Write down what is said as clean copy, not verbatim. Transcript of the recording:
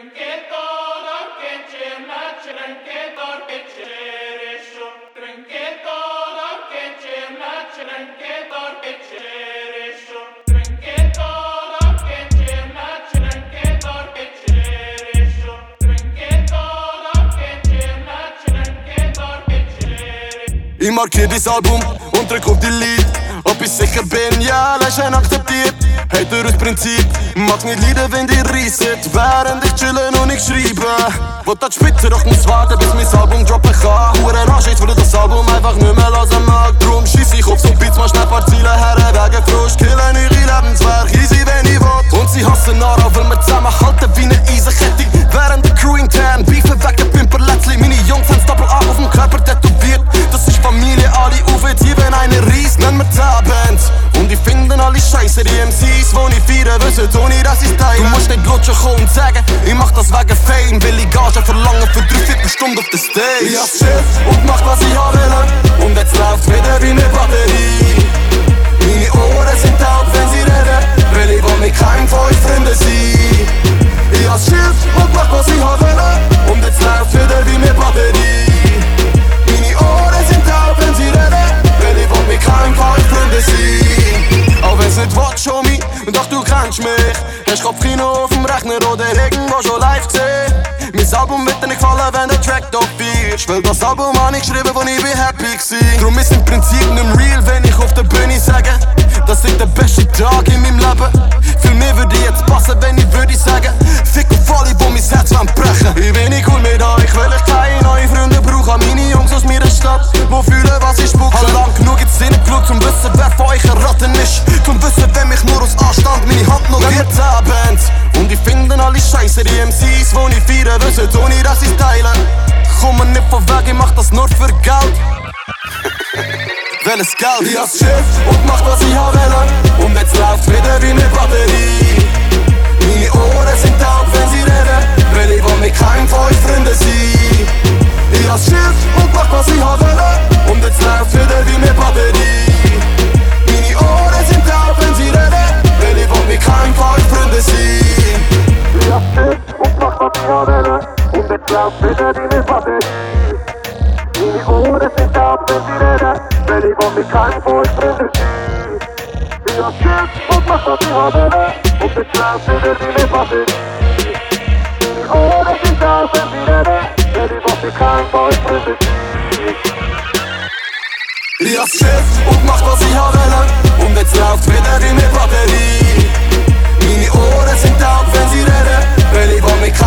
Ich markier dieses Album und drück auf Delete. Ob ich sicher bin, ja, Lächeln akzeptiert. Hater aus Prinzip, mag's nicht leiden, wenn die reissen, während ich chillen und ich schreibe. Wollt das Spitze, doch muss warten, bis mein Album droppen kann. Hure Anschluss, weil das Album einfach nicht mehr lassen mag. Drum schiess ich auf so Beats, mach schnell paar Ziele her, wegen Frust. Killen ihre Lebenswerk, easy wenn ich will. Und sie hassen Nara, weil wir zusammenhalten wie ne Eisenkette. Während der Crew intern, beefen wegen Pimperlätzli. Meine Jungs haben Doppel A auf dem Körper tätowiert. Das ist Familie, alle auf jetzt, hier wenn einer reisst, nennen wir 10 Bands. Und ich finden alle Scheiße, die MCs, wo ich feiern, wissen, ohne dass ich's teile. Du musst nicht lutschen kommen und sagen, ich mach das wegen Fame, will ich Gage verlangen für 3/4 Stunde auf der Stage. Ich hab's Schiff und mach was ich haben will, und jetzt läuft's wieder wie ne Batterie. Meine Ohren sind taub, wenn sie reden, weil ich will mit keinem von euch Freunde sein. Ich hab's Schiff und mach was ich haben will, und jetzt läuft's wieder wie ne Batterie. Meine Ohren sind taub, wenn sie reden, weil ich will mit keinem von euch Freunde sein. Auch wenn's nicht will, show me, doch du kennst mich. Hast Kopfkino auf dem Rechner oder irgendwo schon live gesehen. Mein Album wird dir nicht gefallen, wenn der Track top wird. Weil das Album habe ich geschrieben, wo ich happy war. Drum ist im Prinzip nicht real, wenn ich auf der Bühne sage, das ist der beste Tag in meinem Leben. Für mich würde jetzt passen, wenn ich würde sagen, fick auf alle, wo mein Herz brechen. Ich bin nicht cool mit euch, weil ich keine neuen Freunde brauche. Meine Jungs aus meiner Stadt, wo fühlen, was ich spucke. Hab lang genug jetzt hingeschaut, zum wissen, wer von euch ein Ratten ist. Zum wissen, wenn mich nur aus Anstand meine Hand noch wird. 10 Bands und ich finden alle Scheiße, die MCs, wo ich feiern, wissen, ohne dass ich's teile. Komme nicht von weg, ich mach das nur für Geld. Welches Geld? Ich hab's Schiff und mach was ich haben will, und jetzt läuft's wieder wie ne Batterie. Meine Ohren sind taub, wenn sie reden, weil ich will mit keinem von euch Freunde sein. Ich hab's Schiff und mach was ich haben will, und jetzt läuft's wieder wie ne Batterie. Meine Ohren sind taub, wenn sie reden, weil ich will mit keinem von euch Freunde sein. Ich hab's Schiff und mach was ich haben will, und jetzt läuft's wieder wie ne Batterie. Meine Ohren sind taub, wenn sie reden, weil ich will mit keinem von euch Freunde sein. Ich hab's Schiff und mach was ich haben will, und jetzt läuft's wieder wie ne Batterie. Meine Ohren sind taub, wenn sie reden, weil ich will mit keinem von euch Freunde sein. Ich hab's Schiff und mach was ich haben will, und jetzt läuft's wieder wie ne Batterie. Meine Ohren sind taub, wenn sie reden, weil ich will mit